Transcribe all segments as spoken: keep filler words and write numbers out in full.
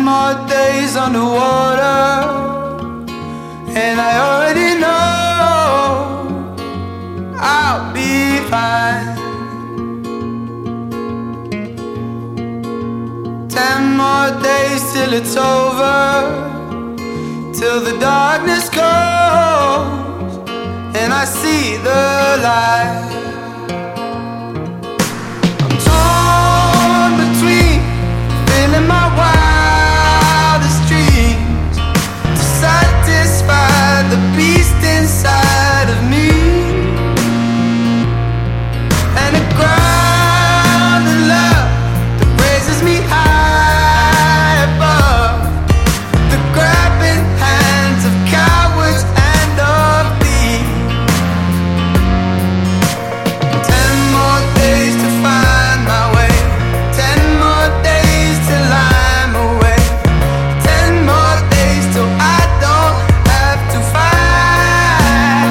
more days underwater, and I already know I'll be fine. Ten more days till it's over, till the darkness goes and I see the light. I'm torn between feeling my wildest dreams to satisfy the beast inside of me, and a ground of love that raises me high above the grabbing hands of cowards and of thieves. Ten more days to find my way, ten more days till I'm away, ten more days till I don't have to fight.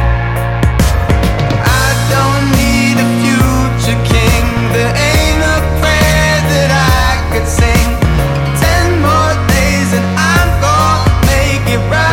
I don't need a future king, there ain't a prayer that I could sing. Ten more days and I'm gonna make it right.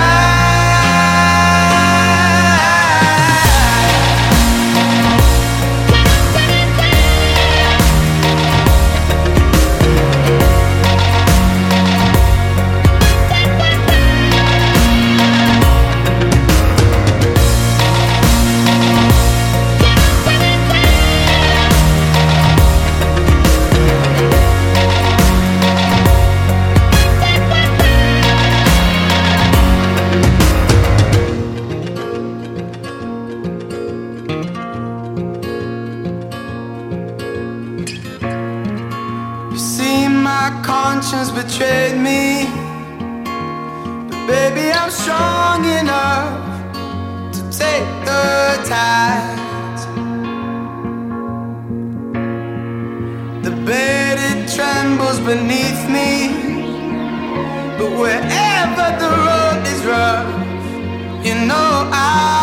You see, my conscience betrayed me, but baby, I'm strong enough to take the tides. The bed, it trembles beneath me, but wherever the road is rough, you know I